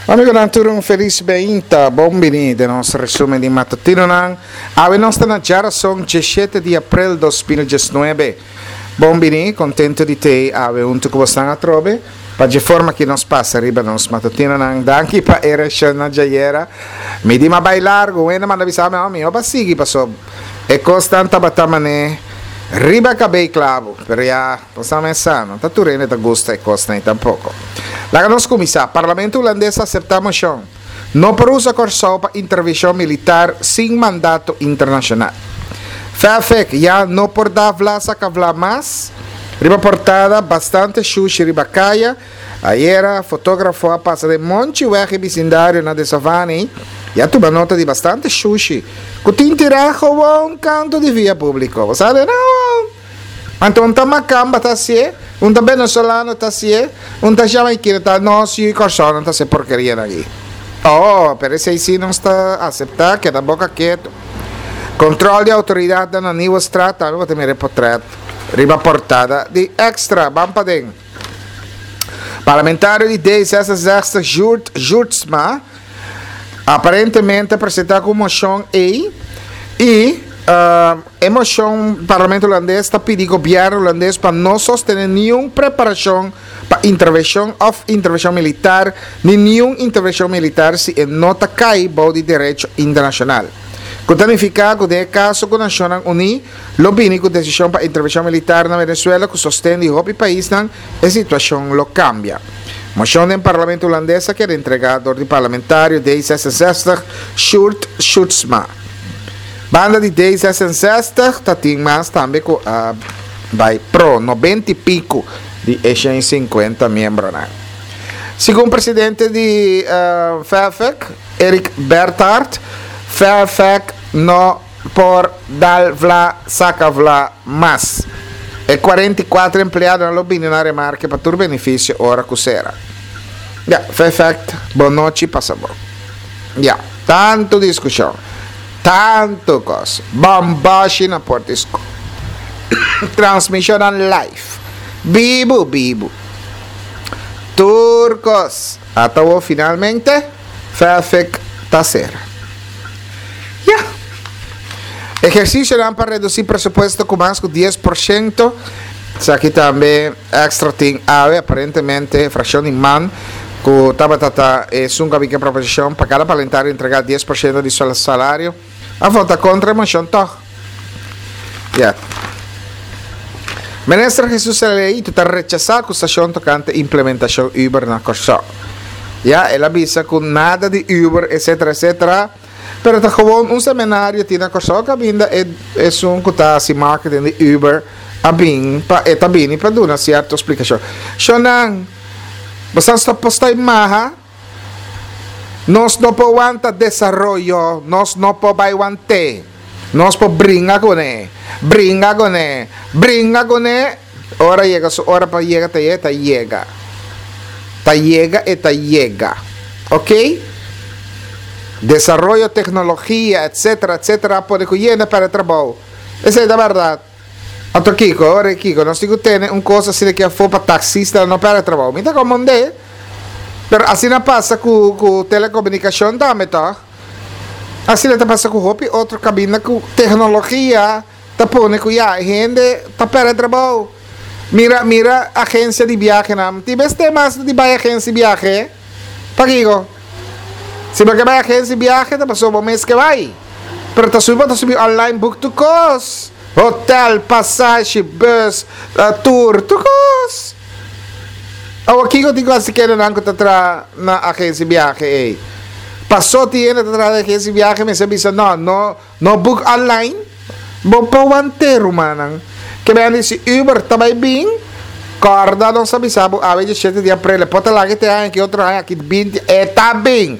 Amigo Nanturo, un feliz beinta, bombini del nostro resume di mattutino nan. Ave nostra naggiara son 17 di aprile 2019. Bombini, contento di te, ave un tu come stanno a trove. Pagge forma che non passa riba nos mattutino nan. Danki pa era scena giaiera. Mi di ma bai largo, uena manda bisame a mio basigi passo. E costanta batamane. Riba cabei clavo, per ya, possiamo essere, taturene da gusta e costa tampoco. La nos comisa, Parlamento holandês acepta moção. Não para usa corso para intervenção militar sem mandato internacional. FAFEC já não por dar vlasa cavla mais. Riba portada bastante xuxi riba caia. Ayer fotógrafo a passa de monte o bicindário na de Savani. Já tuba nota de bastante xuxi. Cutin tirajo um canto de via público. Sabe não? Então tá macamba tá se, tá venezuelano tá se, tá jamaiquino tá nós e corso tá se porcaria aqui. Oh, per esse sim não está aceitar que da boca quieto. Controle de autoridade na Nieuwe Straat, tá, vou ter me reportado. Riba portada de extra, bampadeng. Parlamentário de D66 Jurtsma aparentemente apresentar com moção e emoção Parlamento holandês está pedindo ao governo holandês para não sostener nenhuma preparação para intervenção militar, nem nenhuma intervenção militar se não cai ao direito internacional. Significa que no caso que a Nações Unidas lobby com decisão para intervenção militar na Venezuela que sustenta o país, a situação lo cambia. Moção do Parlamento holandês que era entregado ao parlamentário D66 Schutzma. Banda de D66 tem mais também que vai pro 90 e pico de 150 membros. Segundo o presidente de FAFEC, Erik Bertart, FAFEC não por dar vla saca vla mais. E 44 empregados na lobby na remarca para o benefício ora cusera. Ja, FAFEC, boa noite, passa bom. Ja, tanto discussão. Tanto coisa. Bombashi na Portisco. Transmissão live. Bibo. Turcos. Até finalmente. FAFEC Tacera. Yeah. Exercício para reduzir presupuesto com mais de 10%. Aqui também extra tem aparentemente fração de man. Que Tabatata é uma bica proposição para cada parlamentar entregar 10% de seu salário. A volta contra a moção toch. Yeah. Ministro Jesus Eleito está rechazando a acusação tocante a implementação Uber na Corso. Yeah, ela avisa com nada de Uber, etc. Pero está gewoon seminário que na Corso que ainda é que está se marketing de Uber a bem para bem para dar uma certa explicação. Shonang, basta está posta em maha. Nós não podemos desenvolver, nós não podemos ter, nós podemos brincar com ele, hora para chegar, chega, ok? Desarrollo, tecnologia, etc, pode cuidar para o trabalho, essa é a verdade. Outro Kiko, nós temos que ter uma coisa assim que for para taxista, não para o trabalho, me dá como pero assim não passa com telecomunicação também, tá? Assim não passa com roupa, outra cabina com tecnologia, tá pondo com a gente, tá para trabalho. Mira agência de viagem, não? Tiveste mais de vai agência de viagem? Pagigo. Se você vai agência de viagem, tá passou o mês que vai. Pero tá subindo online book to cost. Hotel, passagem, bus, tour, to cost. Aqui eu digo assim que não está na agência de viagem. Passou tiene atrás da agência de viagem, me sabe não book online. Vou para o inteiro, mano. Que bem disse Uber também bem. Corda não sabe a vez de 7 de abril. Pode lá que tem que outro aqui 20 está bem.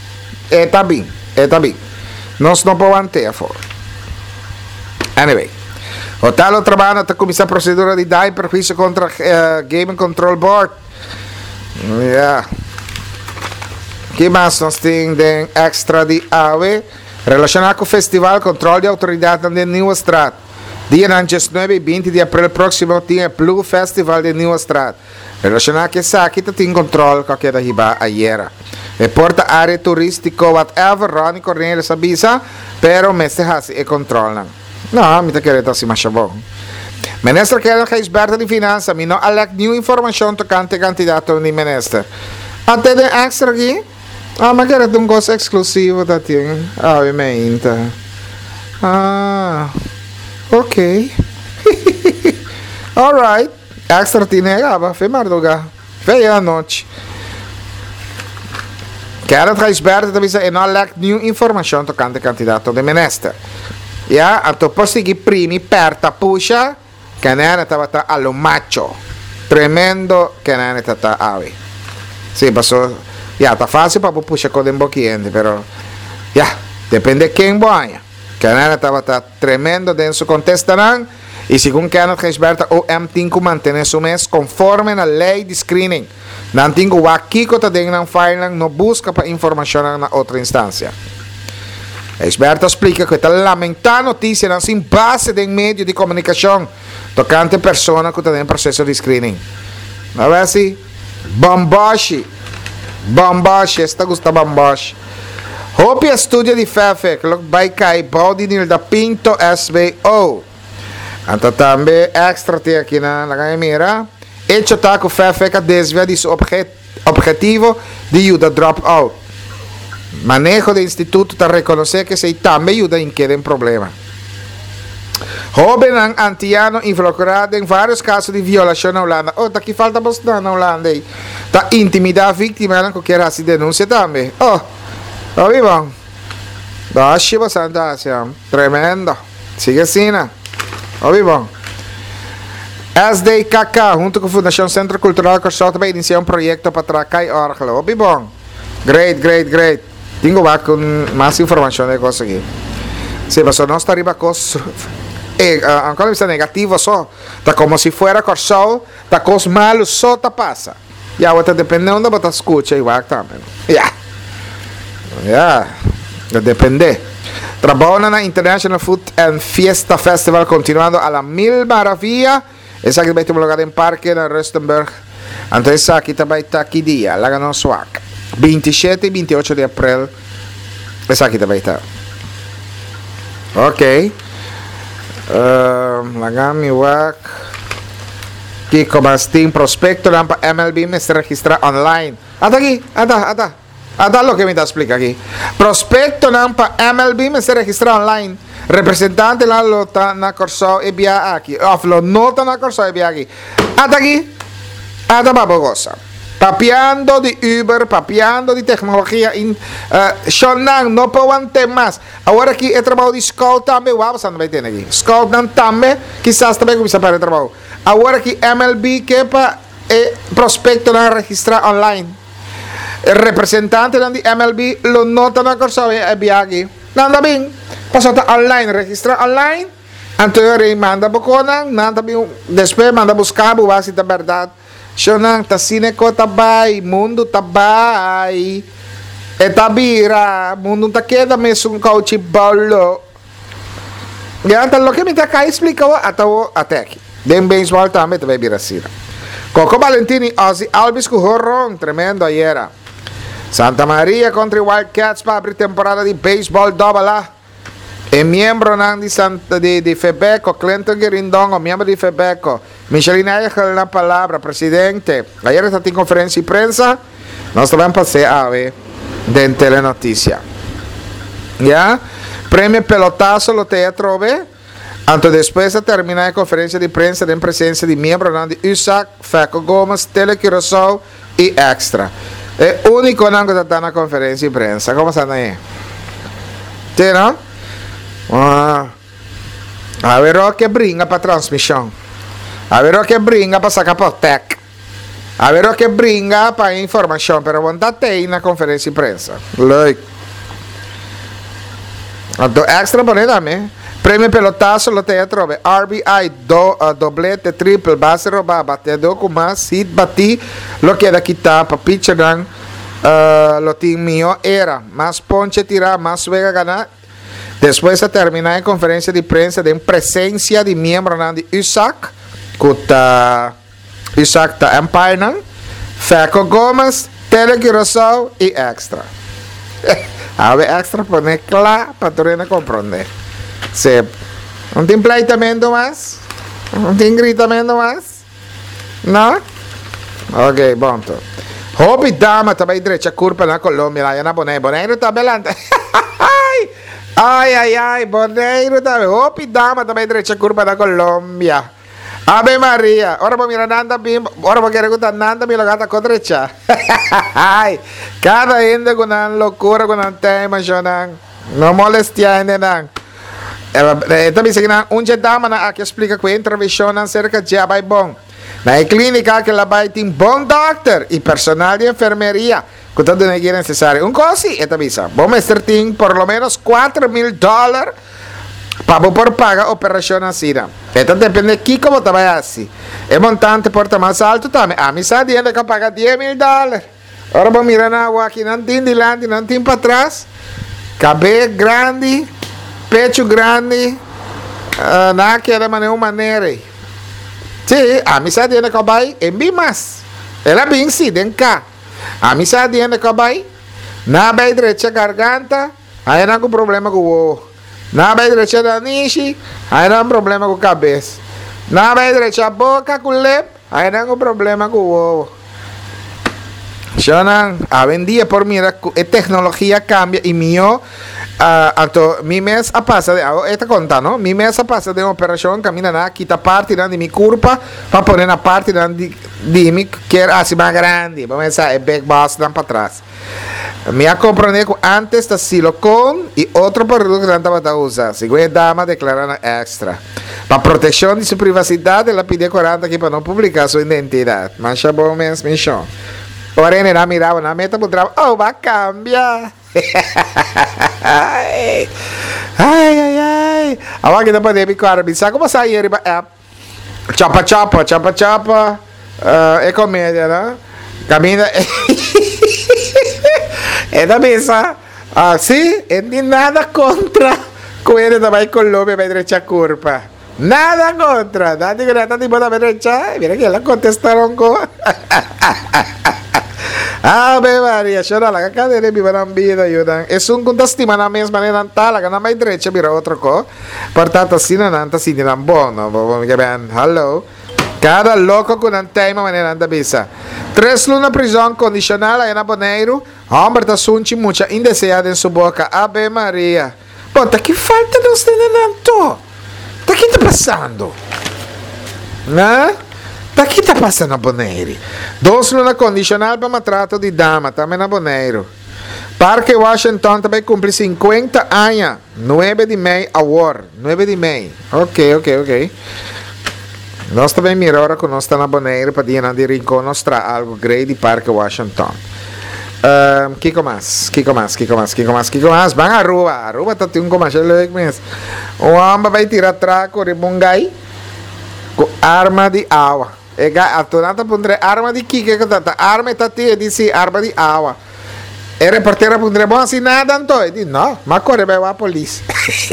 Nós não podemos ter fora. Anyway. O tal trabalho está começando a procedura de dar perjuízo contra Game Control Board. Yeah. Que mais nós temos de extra de AVE relacionado com o Festival Controle de Autoridade da Nieuwe Straat. Dia 19 e 20 de abril próximo tem o Blue Festival de Nieuwe Straat. Relacionado com isso aqui tem controle que era riba ayer. e porta área turístico whatever Ronnie Cornelis avisa pero meste hasi e controlan no mi te quereta si machabon Minister Kenneth Geisberta di Finanza mi no elect new information tocante candidato di minister até de extra aqui ma quereta un cosa esclusivo da ti ovviamente ok alright extra ti negava fe mardoga feia noite Kenneth Geisberta avisa e no elect new information tocante candidato di minister a to posti primi perta pusha Kenneth tava allo macho tremendo Kenneth tata avi sì pasó ta fácil para pusha con den boquiende pero depende quem boia Kenneth tava tremendo den su contestarán y según Kenneth Geisberta OM tinko mantener su mes conforme na lei de screening nan tinko wakiko ta den nan file no busca para informação na outra instância Geisberta explica que está lamentada notícia não sem base de meio de comunicação tocante persona que está em processo de screening. A ver se bombashi, esta gusta bombashi. Hopi estudio di FEFE que vai cair body nil da Pinto SBO. Anto também extra te aqui na camera. Hecho taco FEFE que desvia de seu objetivo de ayuda dropout. Manejo de instituto para reconocer que se também ajuda em que problema. Jovem antiano involucrado em vários casos de violação na Holanda. Daqui falta bastante na Holanda. Está intimidar a vítima, não quer se denúncia também. Vivam. Baixo bastante, tremendo. Sigue assim, né? Vivam. SDKK, junto com a Fundação Centro Cultural Corsol, também iniciou um projeto para tracar órgão. Vivam. Great. Tengo com mais informação de coisa aqui. Se você não está arriba com ancora vista negativo só, tá como se fuera Corsol, tá com os malos só tá passa. Outra dependendo da escuta igual também. Depende. Trabalha na International Food and Fiesta Festival continuando a la mil maravilla. Essa que vai ter um lugar em parque na Rustenburg. Antes aqui também está aqui dia, lá no Swag. 27 e 28 de abril. Essa aqui também está. Ok. Lagami WAC. Kiko Bastin prospecto para MLB me se registra online. Ata aqui, ata lo que me da explica aqui. Prospecto para MLB me se registra online. Representante la lota na Corso e via aqui. Offlo nota na Corso e via aqui. Ata aqui. Ata babogosa. Papeando de Uber, papeando de tecnologia. Shonan, não podem ter mais. Agora aqui é trabalho de Scout também. Você não vai ter aqui. Scout também, quizás também começa para o trabalho. Agora aqui MLB, que é para prospecto na registrar online. Representante de MLB, lo nota na corso e via aqui. Nada bem. Passata online, registrar online. Anterior, manda bukonan. Nada bem. Depois, manda buscar, base da verdade. Shonang tasine ko tabay, mundo tabay. Tabira, mundo ta queda mesmo coach bolo. Gantan lo que me ta kai explicava até aqui. Den baseball também vai vir assim. Coco Valentini, Ozzy Alves com horror tremendo ayer. Santa Maria contra Wildcats para abrir temporada de baseball AA. E membro de Febeco, Clinton Guerindongo, membro de Febeco, Michelina Eichel na palavra, presidente. Ayer está em conferência de prensa, nós também passei a ver de telenotícia. Prêmio pelotazo lo teatro, antes depois de terminar a conferência de prensa em presença de membro de USAC, Feco Gomes, Telequirosol e Extra. É o único que está na conferência de prensa. Como está aí? Tem, não? A ver o que brinca para transmissão. A ver o que brinca para sacar por tech. A ver o que brinca para informação. Pero vontade tem na conferência de prensa. Like. Do extra bonitamente. Prêmio pelotazo lo teatro. RBI doblete triple base roba batedor com mais hit bati lo que da quitar para pitcher dan lo team mio era mais ponche tirar mais vega ganar. Depois de terminar a conferência de prensa em presença de membros de USAC, que USAC está Empire, Feco Gomes, Telecurosao e extra. Ave extra pone claro para tu compreender. Se não tem pleitamento mais? Não tem gritamento mais? Não? Ok, bom. Hopi dama também direita curva na Colômbia, lá na Boneiro tá belante. Ai, Boneiro tá. Hopi dama também direita curva na Colômbia. Ave Maria, ora vou mirar nada bem, ora vou querer contar nada bem logata com direita. Cada ende com uma loucura com um tema, não molestia ainda não. Também se dama na que explica que a intervenção acerca de vai bom. Na clínica que ela vai ter bom doctor e personal de enfermeria, que tudo é necessário. Coisa e também bom mestre tem por lo menos $4,000 para por pagar a operação assim. Então depende de que como vai assim. É montante porta mais alto também. A mim sabe que paga $10,000. Ora vamos mirar na água aqui, não tem de lado, não tem para trás. Cabelo grande, pecho grande, naquela maneira. Sim, a mim sabe que vai em bem mais. Ela bem sim, den cá. A mim sabe que vai na beira direita garganta, aí não há problema com o na beira direita da niche, aí não há problema com a cabeça. Na beira direita boca com o lep, aí não há problema com o Shonan, a vendia por mim, a tecnologia cambia e mi mês a passa, esta conta, não? Mi mês a passa de uma operação, camina na, quita parte de minha curva, para pôr na parte de mim, que era assim mais grande, vamos pensar, é back boss, dan para trás. Me acompanhei com antes da silicone e outro produto que não estava a usar. Segunda dama declarando extra. Para proteção de sua privacidade, ela pediu 40 aqui para não publicar sua identidade. Mas já bom mesmo, bicho. Porém, ela mirava na meta do trabalho. Oh, vai cambiar. Ai. Agora que dá para ver com sabe como sair? Chapa. É comédia, né? Camina. É da mesa. Sim, não tem nada contra. Com ele também Colômbia vai direita curva. Nada contra. Nada que nada tipo da direita. Mira que ela contestaram com. Ave Maria, chora la cadere mi van vida ayudan. Es un contestima na mesma maneira tala, que na mais direita mira outro co. Portanto, assim não é bom, não. Vamos que bem. Hello. Cada louco com um tema maneira anda bisa. 3 lunas prisão condicional aí na Boneiro. Homem tá sunchi mucha indesejada em sua boca. Ave Maria. Bom, tá que falta de uns tenenanto. Tá que tá passando? Né? Tá que tá passando na Boneiro? 2 lunas condicional para maltrato de dama, também na Boneiro. Parque Washington também cumpre 50 anos. 9 de maio, award. 9 de maio. Ok. Nós também miramos que nós estamos na Boneiro para dizer de rincón mostrar algo grande de Parque Washington. Que mais? Van a Aruba está tendo um comercial mesmo. O homem vai tirar traco de Bungay com arma de água. A tonata pondre arma de que tá? Arma está te dice arma de água. E reportera pondre bom assim nada então. Diz não, mas corre vai a polícia.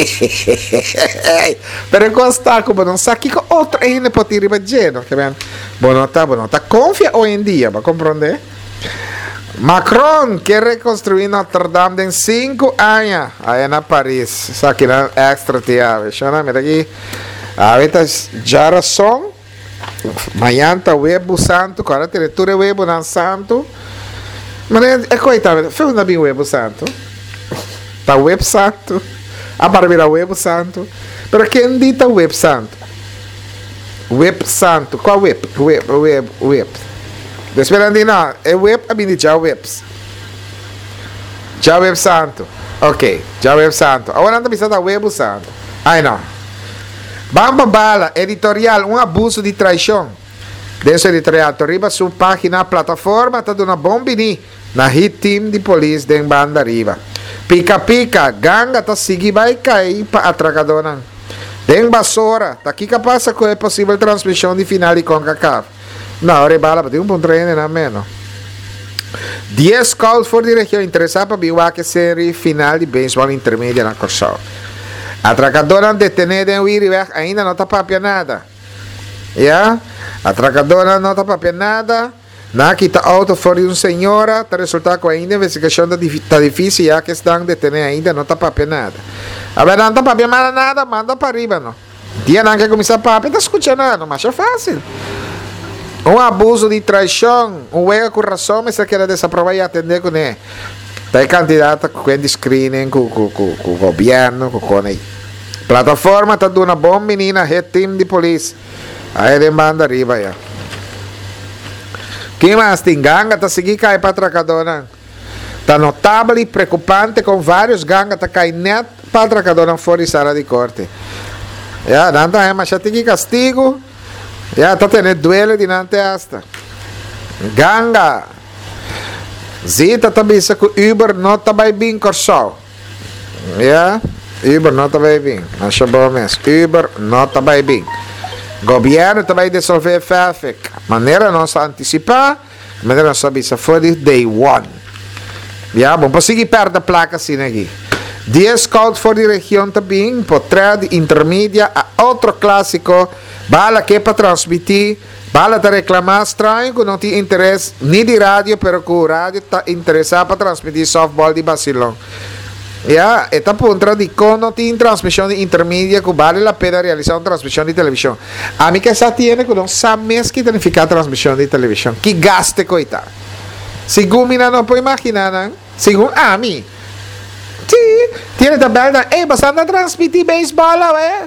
Pero costa como não sabe que outro ainda pode ir para geno, que bem. Bonota. Confia hoje em dia, para compreender. Macron quer reconstruir Notre Dame em 5 anos. Aí na Paris. Isso aqui é extra tiave. Mira aqui. Ahorita já razão. Amanhã está o web santo. Agora tem tudo web não santo. Mas é coitado. Fez um bem web santo. Está web santo. A barbira web santo. Pero quem dita web santo? Web santo. Qual web? Web. Desperando não. É web a mim já webs. Já web santo. Ok. Já web santo. Agora anda pensando web santo. Ai não. Bamba Bala, editorial, um abuso de traição. Desse editorial, arriba sua página, plataforma, está dando uma bombini na hit team de polícia de banda arriba. Pica, ganga, tá seguindo, vai cair para atracadona. Tem vassoura, tá aqui que passa com a possível transmissão de final de CONCACAF. Na hora de bala, tem um ponto treino na menos. 10 calls for de região interessada para viu que série final de beisebol intermédia na Corsol. Atracadora detenida em Uiriberg ainda não está papia nada. Yeah? Atracadora não está papia nada. Nakita auto fora de senhora, tá resultado com ainda a investigação tá difícil, já que estão detendo ainda, não tá papel nada. A ver, não tá papel nada, manda para arriba, não. Dia não quer começar papel, tá escutando nada, mas é fácil. Um abuso de traição, um erro com razão, mas você quer desaprovar e atender com ele. Tá candidato com screening, com o governo, com a plataforma, tá dando uma boa menina, head team de polícia. Aí ele manda arriba já. Quem mais tem ganga, tá seguindo cai para atracadona. Tá notável e preocupante com vários gangas, tá caindo net para atracadona fora de sala de corte. Já, não tá, mas já tem que castigo. Já, tá tendo duelo de nante hasta. Ganga. Zita também se que Uber não tá bem corso. Já, Uber não tá bem. Acho bom mesmo. Uber não tá bem. Governo também dissolver traffic. Maneira não se antecipar, maneira não sabe se for de day one. Já, bom, para seguir perto da placa assim aqui. 10 scout for de região também, potrá de intermédia a outro clássico, bala que é para transmitir, bala para reclamar, estranho que não tem interesse nem de rádio, pero que o rádio está interessado para transmitir softball de Bacilão. Ya, esta punta de no tiene transmisión de intermedia que vale la pena realizar una transmisión de televisión. A mí que esa tiene que no sabes que significa transmisión de televisión. Que gaste coita. Según mira no puedo imaginar, según a mí. Sí, tiene también, vas a transmitir béisbol,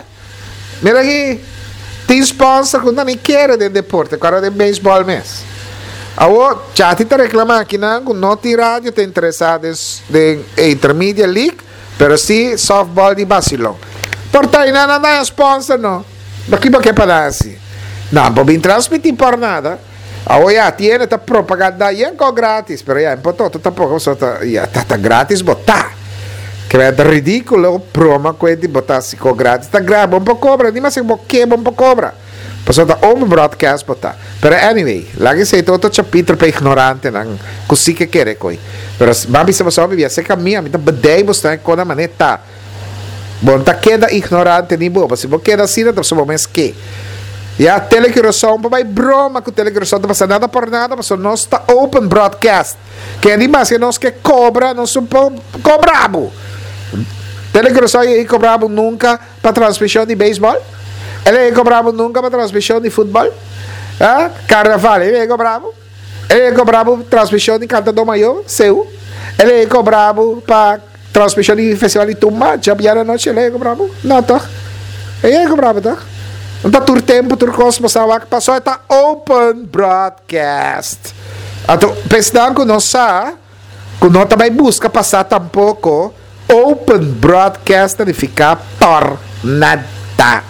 mira aquí. Tem sponsor que não quer de deporte, agora de béisbol mesmo. Agora, já te reclama que não tem rádio, te interessado em Intermedia League, pero sim softball de Bacilão. Portanto, não é sponsor, não. Daqui para que para assim? Não, pode transmitir por nada. Agora, já tem esta propaganda aí grátis, pero já, importa, tampouco, já está grátis, botar. Que é ridículo, promo com ele botar assim grátis, está grátis, bom para cobra, nem mais que bom para cobra. Passou da broadcast botar. Pero anyway, lagi sa ito chapiter pa ignorante nang kusi que quer coi. Pero babi sa masaw bibia sa kami amita badai mo sta ko na maneta. Bon ta queda ignorante ni bo, se bo queda assim na so momento que. E a telecriação pa vai broma com telecriação não passa nada por nada, mas não está open broadcast. Que nem mais que nós que cobra, não sou cobrabo. Telecriação e cobrabo nunca para transmissão de beisebol. Ele cobrava nunca para transmissão de futebol. Carnaval, ele cobrava. Ele cobrava transmissão de Cantador Maior, seu. Ele cobrava para transmissão de festival de tumba, já a noite, ele cobrava. Não, tá? Ele cobrava, tá? Então, todo tempo, todo cosmos, passou, está open broadcast. Então, pensando que não sabe, que não também busca passar tampouco, open broadcast de ficar por nada.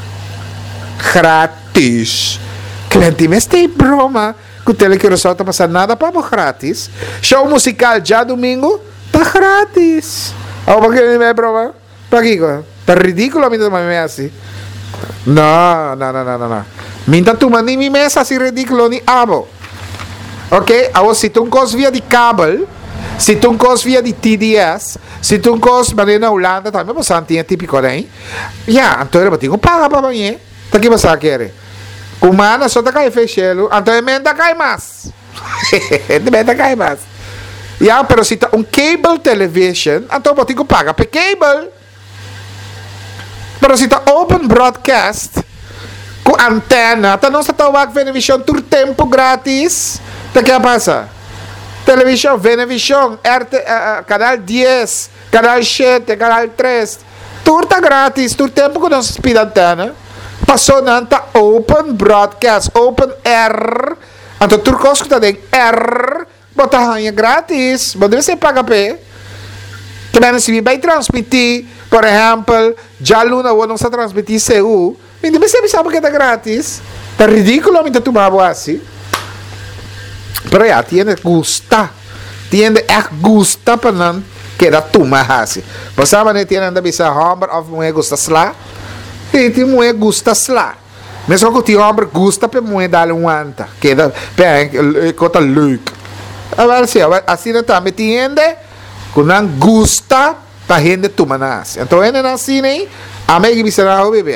Grátis. Cliente, mas tem broma que o telecriação está passando nada para grátis. Show musical já domingo, tá grátis. Por que não é broma? Para aqui, tá ridículo a mim também assim. Não. Minta tu mani mi mesa assim ridículo ni abo. Ok? Agora se tu cos via de cable, se tu cos via de TDS, se tu cos na Holanda também você tinha típico daí. Já, então eu digo paga para mim. Tá que você quer? Humana só tá cai fechelo, então emenda cai mais. Emenda cai mais. Já, pero se tá cable television, então eu digo paga para cable. Pero se tá open broadcast, com antena, então não se tá o televisão todo tempo grátis. Tá que passa? Televisão, Venevision, canal 10, canal 7, canal 3, tudo tá grátis, todo tempo que nós pida antena. Passou nanta open broadcast, open air. Então tudo coisa que tá dentro air, botar grátis, pode ser paga pé. Também se vai transmitir, por exemplo, já Luna ou não se transmitir CU, então você sabe que tá grátis. Tá ridículo me tu babo assim. Pero ya tiene gusta para não que da tuma assim. Você sabe tiene anda bisa hombre of mulher gusta slá. Tem mulher gusta slá. Mesmo que o homem gusta para mulher dar anta, que da cota leuk. Agora sim, assim também tiene que não gusta para gente tuma nas. Então é assim aí, a mim que bisa na bebê.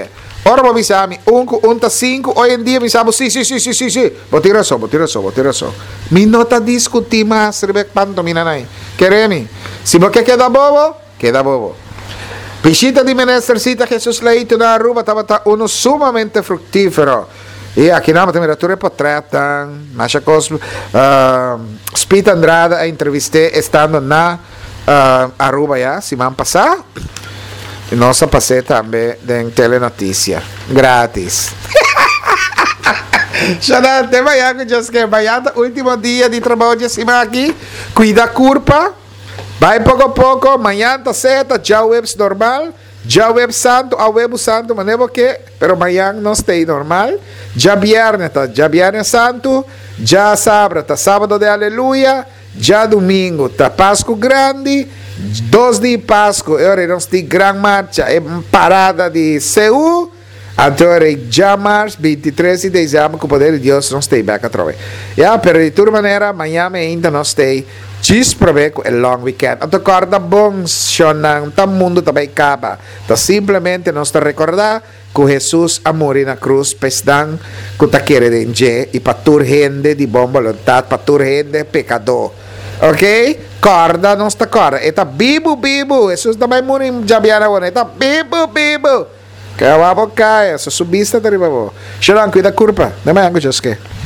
Ora mo bisami, unta 5, hoy en día bisamo, sí. Botira so. Mi nota discuti mas, rebek panto, minanay. Keremi, si mo que queda bobo. Visita di Menestercita Jesús Leito na Aruba, tabata uno sumamente fructífero. E aqui na temperatura potretan, nasha cos Spita Andrada a entrevistei estando na Aruba ya, semana passada. E nossa passei também em Telenotícia, grátis. Xanante, vai que já que vai último dia de trabalho de cima aqui, cuida a curva, vai pouco a pouco, amanhã tá certo, já webs normal, já web santo, a web santo, mas não que, pero amanhã não está normal, já viernes santo, já sábado de aleluia, já domingo, tá Páscoa grande, 2 de Páscoa, agora nós temos grande marcha, é parada de Seul, agora já março, 23 de dezembro, com o poder de Deus, nós temos back outra vez. Pero de toda maneira, amanhã ainda nós temos, diz para ver com o long weekend. At acorda bom, Shonang, o mundo também acaba. Então, simplesmente nós te recordar que Jesus amor na cruz, pesdan, que ta quer de enje, e para tur gente de bom vontade, para tur gente pecador. Ok? Corda, não está corda. Eta bibo. Jesus também morreu já biara one. Eta bibo. Kaya wabo kaya. So subista dari babo. Shonang, cuida curpa. Namay ang ko, Diyos ke.